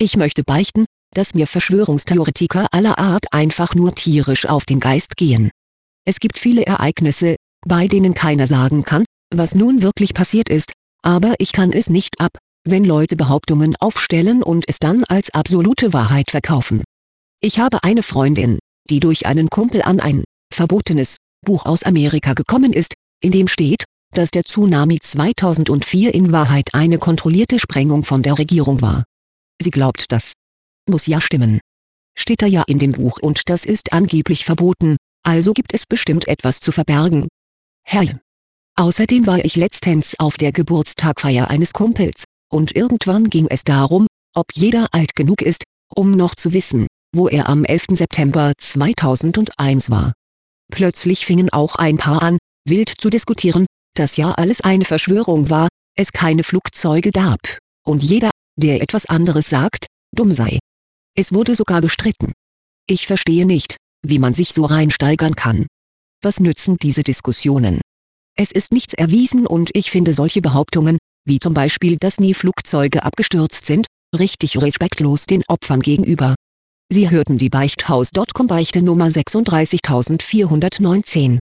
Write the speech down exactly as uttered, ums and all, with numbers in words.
Ich möchte beichten, dass mir Verschwörungstheoretiker aller Art einfach nur tierisch auf den Geist gehen. Es gibt viele Ereignisse, bei denen keiner sagen kann, was nun wirklich passiert ist, aber ich kann es nicht ab, wenn Leute Behauptungen aufstellen und es dann als absolute Wahrheit verkaufen. Ich habe eine Freundin, die durch einen Kumpel an ein verbotenes Buch aus Amerika gekommen ist, in dem steht, dass der Tsunami zweitausendvier in Wahrheit eine kontrollierte Sprengung von der Regierung war. Sie glaubt das. Muss ja stimmen. Steht da ja in dem Buch und das ist angeblich verboten, also gibt es bestimmt etwas zu verbergen. Herr. Außerdem war ich letztens auf der Geburtstagfeier eines Kumpels, und irgendwann ging es darum, ob jeder alt genug ist, um noch zu wissen, wo er am elften September zweitausendeins war. Plötzlich fingen auch ein paar an, wild zu diskutieren, dass ja alles eine Verschwörung war, es keine Flugzeuge gab, und jeder, der etwas anderes sagt, dumm sei. Es wurde sogar gestritten. Ich verstehe nicht, wie man sich so reinsteigern kann. Was nützen diese Diskussionen? Es ist nichts erwiesen und ich finde solche Behauptungen, wie zum Beispiel, dass nie Flugzeuge abgestürzt sind, richtig respektlos den Opfern gegenüber. Sie hörten die Beichthaus Punkt com Beichte Nummer sechsunddreißigtausendvierhundertneunzehn.